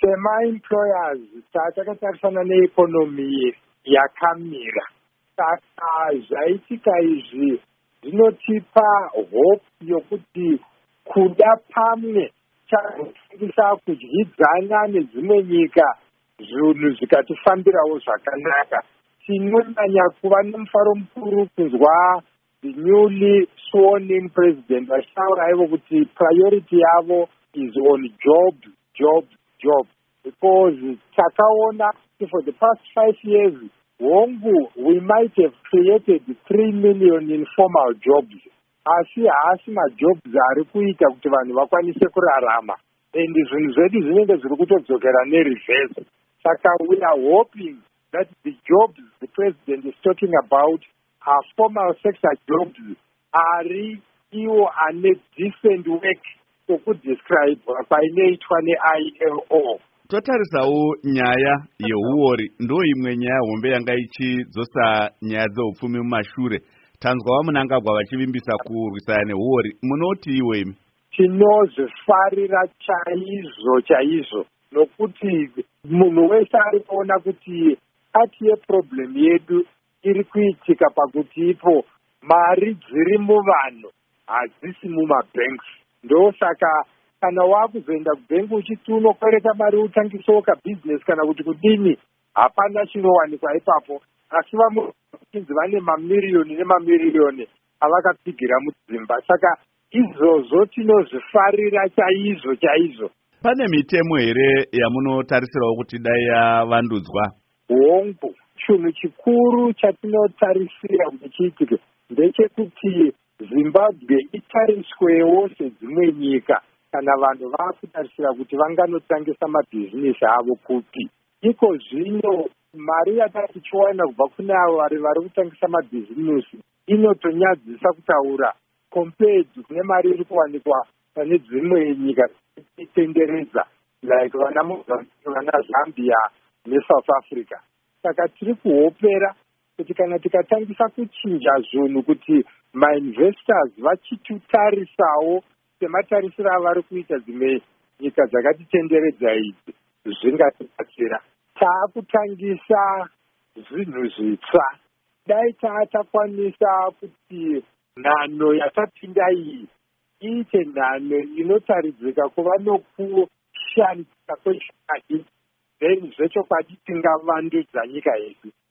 sema-employers takatarisana neekonomi yakamira. Saka zvaitika izvi zvinotipa hope yokuti kuda pamwe chazotangisa kudyidzana nedzimwe nyika zvinhu zvikatifambirawo zvakanaka. Tinonyanya kuva nemufaro mukuru kunzwa the newly sworn in president vachitaura ivo kuti priority yavo is on job, because takaona for the past 5 years hongu we might have created 3 million informal jobs, asi haasi majobs ari kuita kuti vanhu vakwanise kurarama, and zvinhu zvedu zvinenge zviri kutodzokera nereverse. Saka we are hoping that the jobs the president is talking about are formal sector jobs, ari iwo ane decent work okudescribe painoitwa ne-ILO. Totarisawo nyaya yehuori ndo imwe nyaya hombe yanga ichidzosa nyaya dzeupfumi mumashure. Tanzwawo Mnangagwa vachivimbisa kurwisana nehuori. Munoti iwe? Tinozvifarira chaizvo nokuti munhu wese ari kuona kuti ati yeproblem yedu iri kuitika pakuti ipo mari dziri muvanhu hadzisi mumabanks. Ndosaka kana wakuzoenda kubhengi uchiti unokwereta mari utangisewo kabhizinesi kana kuti kudini, hapana chinowanikwa ipapo, asi vamwechinzi vane mamiriyoni nemamiriyoni avakapigira mudzimba. Saka izvozvo tinozvifarira chaizvo. Pane mitemo here yamunotarisirawo kuti dai yavandudzwa? Hongu, chinhu chikuru chatinotarisira kuti chiitike ndechekuti Zimbabwe itariswewo sedzimwe nyika kana vanhu vakutarisira kuti vanganotangisa mabhizinesi avo kupi. Iko zvino mari yatatichiwana kubva kune avo vari kutangisa mabhizinesi inotonyadzisa kutaura compared kune mari iri kuwanikwa pane dzimwe nyika itenderedza like vana Zambia neSouth Africa. Saka tiri kuhopera kuti kana tikatangisa kuchinja zvinhu kuti ma-investors vachitutarisawo sematarisiro avari kuita dzimwe nyika dzakatitenderedza idzi, zvingatibatsira. Taakutangisa zvinhu zvitsva. Dai takwanisa kuti nhano yatapinda iyi iite nhano inotaridzika kuva nokushandisa kwechikadi, then zvechokwadi tingavandudza nyika yedu.